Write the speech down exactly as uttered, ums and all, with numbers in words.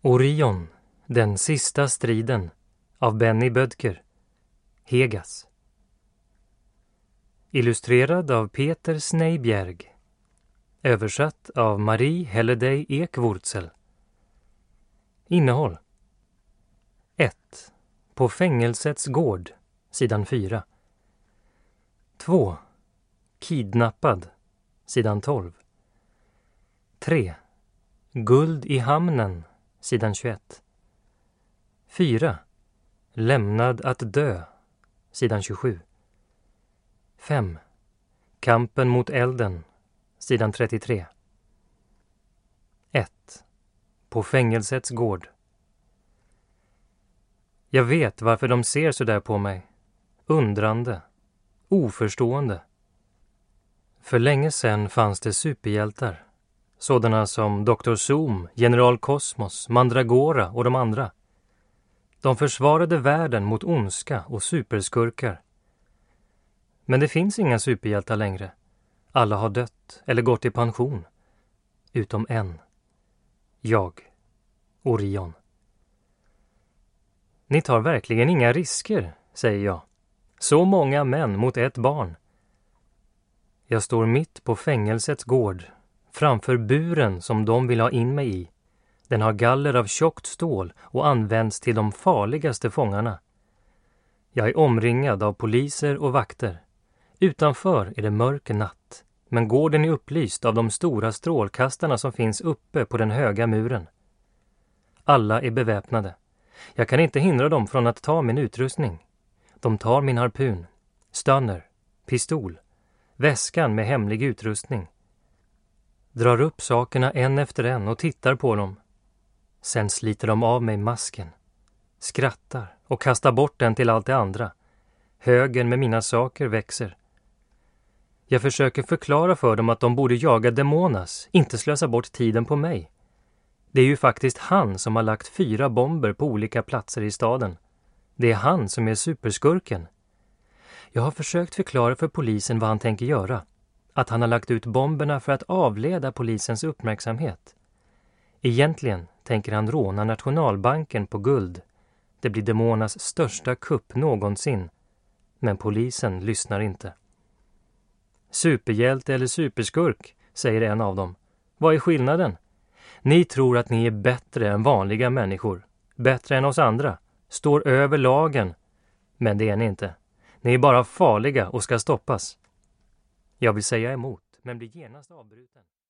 Orion, den sista striden av Benny Bödker, Hegas. Illustrerad av Peter Snejbjerg. Översatt av Marie Helleday Ekvurtzel. Innehåll. ett. På fängelsets gård, sidan fyra. två. Kidnappad, sidan tolv. tre. Guld i hamnen, sidan tjugoett. fyra. Lämnad att dö, sidan tjugosju. fem. Kampen mot elden, sidan trettiotre. ett. På fängelsets gård. Jag vet varför de ser så där på mig. Undrande. Oförstående. För länge sedan fanns det superhjältar. Sådana som doktor Zoom, General Kosmos, Mandragora och de andra. De försvarade världen mot ondska och superskurkar. Men det finns inga superhjältar längre. Alla har dött eller gått i pension. Utom en. Jag. Orion. Ni tar verkligen inga risker, säger jag. Så många män mot ett barn. Jag står mitt på fängelsets gård, framför buren som de vill ha in mig i. Den har galler av tjockt stål och används till de farligaste fångarna. Jag är omringad av poliser och vakter. Utanför är det mörk natt, men gården är upplyst av de stora strålkastarna som finns uppe på den höga muren. Alla är beväpnade. Jag kan inte hindra dem från att ta min utrustning. De tar min harpun, stunner, pistol, väskan med hemlig utrustning. Drar upp sakerna en efter en och tittar på dem. Sen sliter de av mig masken. Skrattar och kastar bort den till allt det andra. Högen med mina saker växer. Jag försöker förklara för dem att de borde jaga Demonas, inte slösa bort tiden på mig. Det är ju faktiskt han som har lagt fyra bomber på olika platser i staden. Det är han som är superskurken. Jag har försökt förklara för polisen vad han tänker göra. Att han har lagt ut bomberna för att avleda polisens uppmärksamhet. Egentligen tänker han råna Nationalbanken på guld. Det blir Demonas största kupp någonsin. Men polisen lyssnar inte. Superhjälte eller superskurk, säger en av dem. Vad är skillnaden? Ni tror att ni är bättre än vanliga människor. Bättre än oss andra. Står över lagen. Men det är ni inte. Ni är bara farliga och ska stoppas. Jag vill säga emot, men blir genast avbruten.